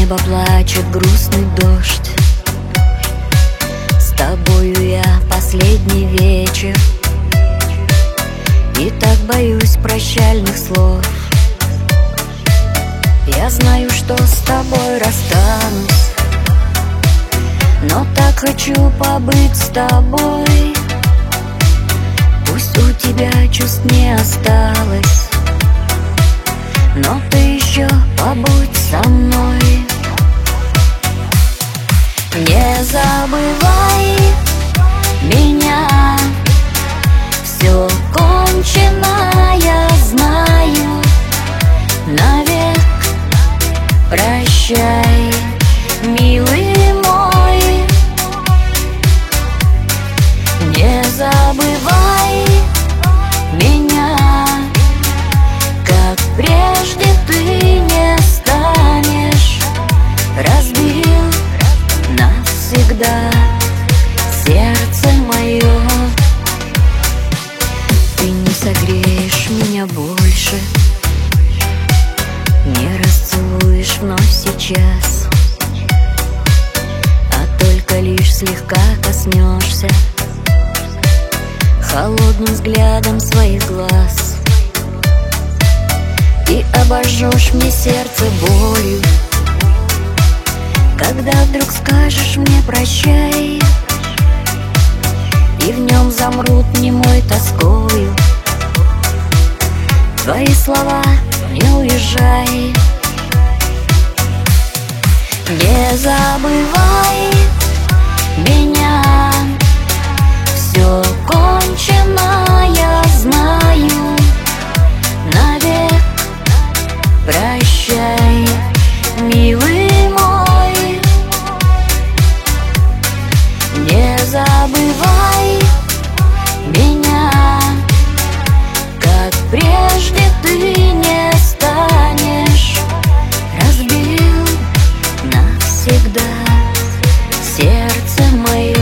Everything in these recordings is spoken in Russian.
небо плачет грустный дождь. С тобою я последний вечер, и так боюсь прощальных слов. Я знаю, что с тобой расстанусь, но так хочу побыть с тобой. Пусть у тебя чувств не осталось, но ты еще побудь со мной. Не забывай меня, все кончено, я знаю. Навек прощай, милый мой. Не забывай меня, как прежде ты не станешь. Разбил навсегда сердце мое. Ты не согреешь меня больше, не расцелуешь вновь сейчас, а только лишь слегка коснешься холодным взглядом своих глаз. И обожжешь мне сердце болью, когда вдруг скажешь мне прощай, и в нем замрут немой тоскою твои слова: не уезжай. Не забывай меня, все кончено, я знаю. Навек прощай, милый мой. Не забывай меня, как прежде ты не станешь. Разбил навсегда сердце мое.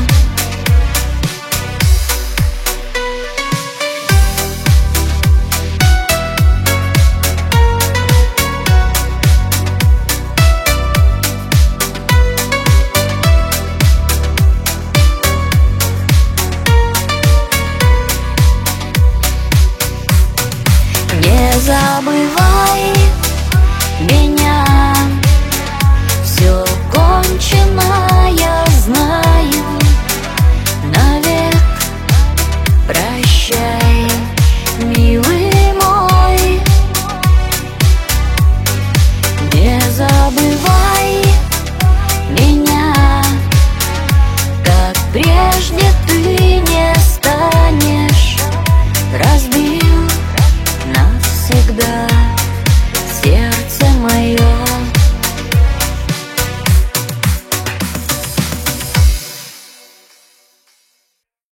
Не забывай меня, все кончено, я знаю. Навек прощай, милый мой. Не забывай